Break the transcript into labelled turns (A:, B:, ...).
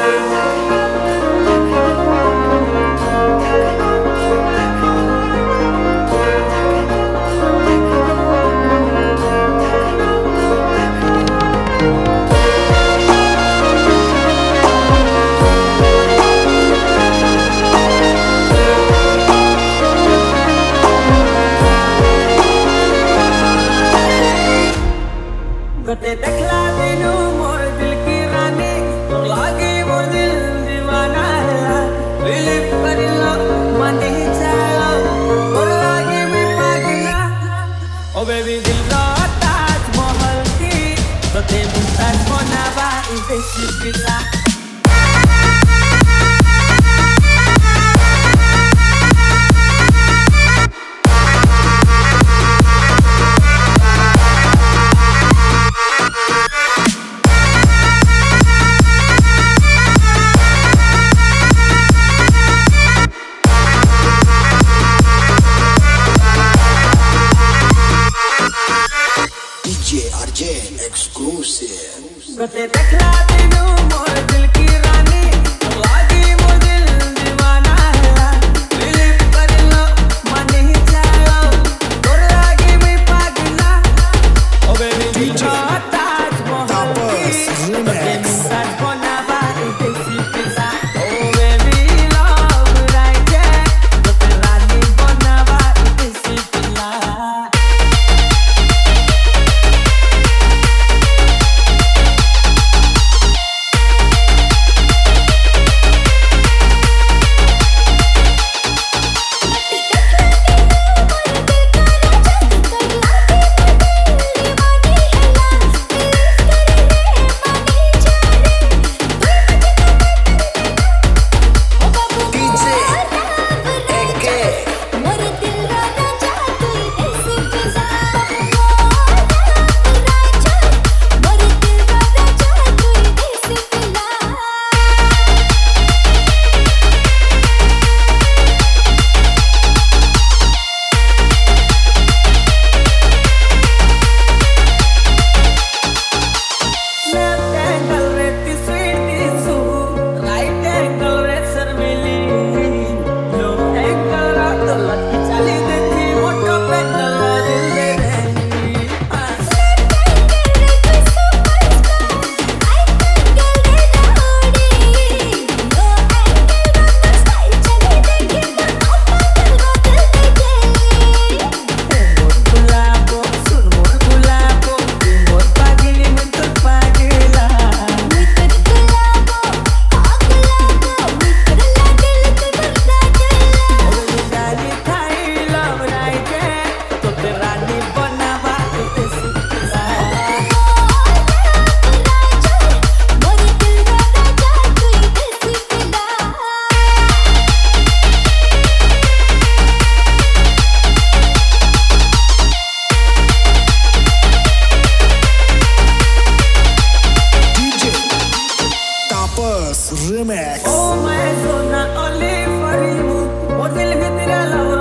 A: कते देखला दिनु मोर दिल की रानी तोर लागे मोर दिल दीवाना है बिलीव करिलो माने चलो तोर लागे मैं पागला ओ बेबी दिल रो ताजमहल की कते मुमताज बनावा इसे किसा कते देखला दिनु मोर दिल की रानी लागी मोर दिल दीवाना है बिलीव करिलो माने चलो तोर लागी मैं पागला ओ बेबी दिल रो ताजमहल की कते मुमताज बनावा इसे किसा ओ बेबी लव राइट कते रानी बनावा इसे पिला
B: Remix.
A: Oh my soul, not only for you. What will be the love?